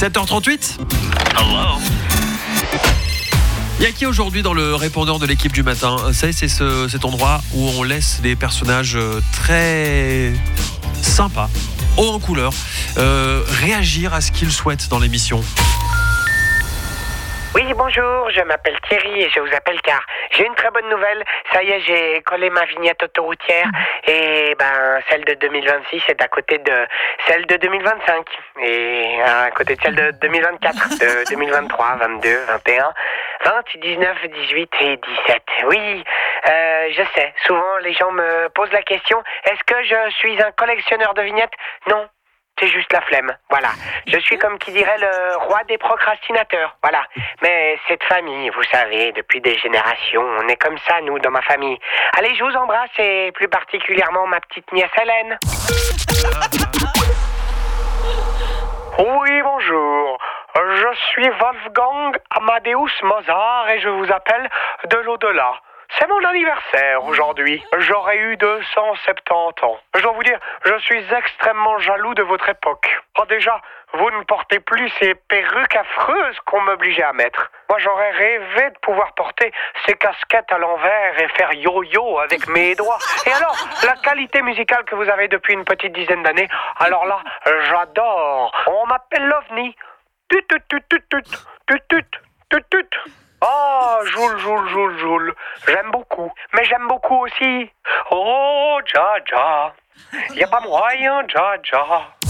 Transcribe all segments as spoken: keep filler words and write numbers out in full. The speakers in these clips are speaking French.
sept heures trente-huit. Hello. Il y a qui aujourd'hui dans le répondeur de l'équipe du matin ? Vous savez, c'est ce, cet endroit où on laisse des personnages très sympas, hauts en couleur, euh, réagir à ce qu'ils souhaitent dans l'émission. Oui, bonjour, je m'appelle Thierry et je vous appelle car j'ai une très bonne nouvelle. Ça y est, j'ai collé ma vignette autoroutière et ben celle de deux mille vingt-six est à côté de celle de deux mille vingt-cinq et à côté de celle de deux mille vingt-quatre, de deux mille vingt-trois, vingt-deux, vingt et un, vingt, dix-neuf, dix-huit et dix-sept. Oui, euh, je sais, souvent les gens me posent la question, est-ce que je suis un collectionneur de vignettes ? Non. C'est juste la flemme, voilà. Je suis comme qui dirait le roi des procrastinateurs, voilà. Mais cette famille, vous savez, depuis des générations, on est comme ça, nous, dans ma famille. Allez, je vous embrasse et plus particulièrement ma petite nièce Hélène. Oui, bonjour. Je suis Wolfgang Amadeus Mozart et je vous appelle de l'au-delà. C'est mon anniversaire aujourd'hui. J'aurais eu deux cent soixante-dix ans. Je dois vous dire, je suis extrêmement jaloux de votre époque. Oh, déjà, vous ne portez plus ces perruques affreuses qu'on m'obligeait à mettre. Moi, j'aurais rêvé de pouvoir porter ces casquettes à l'envers et faire yo-yo avec mes doigts. Et alors, la qualité musicale que vous avez depuis une petite dizaine d'années, alors là, j'adore. On m'appelle l'OVNI. Tut, tut, tut, tut, tut, tut, tut, tut, tut. Oh, Joule, Joule, Joule, Joule. J'aime beaucoup. Mais j'aime beaucoup aussi. Oh, Dja, Dja. Y'a pas moyen, Dja, Dja.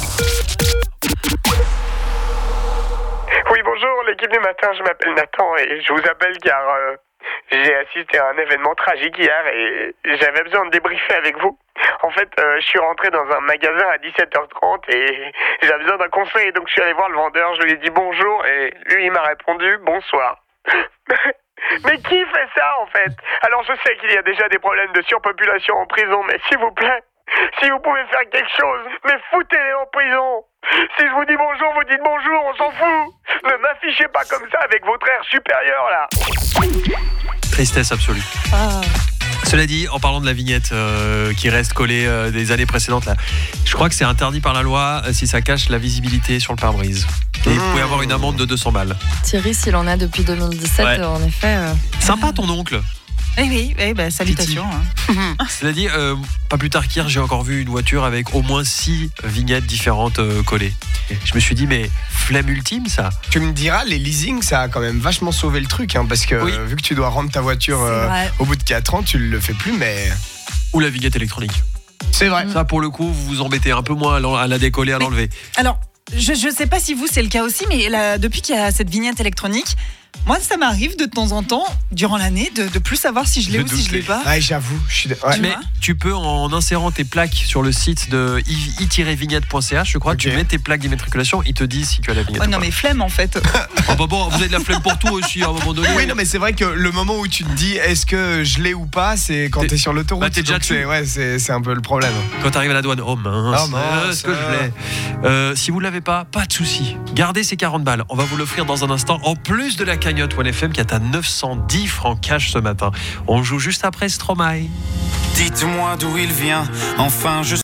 Oui, bonjour, l'équipe du matin, je m'appelle Nathan et je vous appelle car euh, j'ai assisté à un événement tragique hier et j'avais besoin de débriefer avec vous. En fait, euh, je suis rentré dans un magasin à dix-sept heures trente et j'avais besoin d'un conseil, donc je suis allé voir le vendeur, je lui ai dit bonjour et lui il m'a répondu bonsoir. Mais qui fait ça en fait ? Alors je sais qu'il y a déjà des problèmes de surpopulation en prison, mais s'il vous plaît, si vous pouvez faire quelque chose, mais foutez-les en prison. Si je vous dis bonjour, vous dites bonjour, on s'en fout. Ne m'affichez pas comme ça avec votre air supérieur là. Tristesse absolue. Ah. Cela dit, en parlant de la vignette euh, qui reste collée euh, des années précédentes, là, je crois que c'est interdit par la loi euh, si ça cache la visibilité sur le pare-brise. Et mmh. vous pouvez avoir une amende de deux cents balles. Thierry, s'il en a depuis deux mille dix-sept, ouais. En effet. Euh... Sympa ton oncle. Eh oui, oui bah, salutations. Hein. Cela dit, euh, pas plus tard qu'hier, j'ai encore vu une voiture avec au moins six vignettes différentes euh, collées. Je me suis dit, mais flemme ultime ça. Tu me diras, les leasings, ça a quand même vachement sauvé le truc, hein, parce que oui. euh, vu que tu dois rendre ta voiture euh, au bout de quatre ans, tu le fais plus, mais... Ou la vignette électronique. C'est vrai. Ça, pour le coup, vous vous embêtez un peu moins à la décoller, à mais, l'enlever. Alors, je ne sais pas si vous, c'est le cas aussi, mais là, depuis qu'il y a cette vignette électronique, moi, ça m'arrive de temps en temps, durant l'année, de, de plus savoir si je l'ai je ou si je l'ai pas. Ouais, j'avoue. Je suis... ouais. Mais tu peux, en insérant tes plaques sur le site de i tiret vignette point c h, je crois, okay. Tu mets tes plaques d'immatriculation, ils te disent si tu as la vignette. Oh non, mais flemme en fait. Oh bah bon, vous avez de la flemme pour tout aussi à un moment donné. Oui, non, mais c'est vrai que le moment où tu te dis est-ce que je l'ai ou pas, c'est quand t'es, t'es sur l'autoroute. Bah, t'es déjà dessus. C'est, ouais, c'est, c'est un peu le problème. Quand t'arrives à la douane, oh mince, oh mince est-ce que je l'ai euh, Si vous l'avez pas, pas de souci. Gardez ces quarante balles. On va vous l'offrir dans un instant, en plus de la cagnotte One F M qui est à neuf cent dix francs cash ce matin. On joue juste après Stromae. Dites-moi d'où il vient, enfin je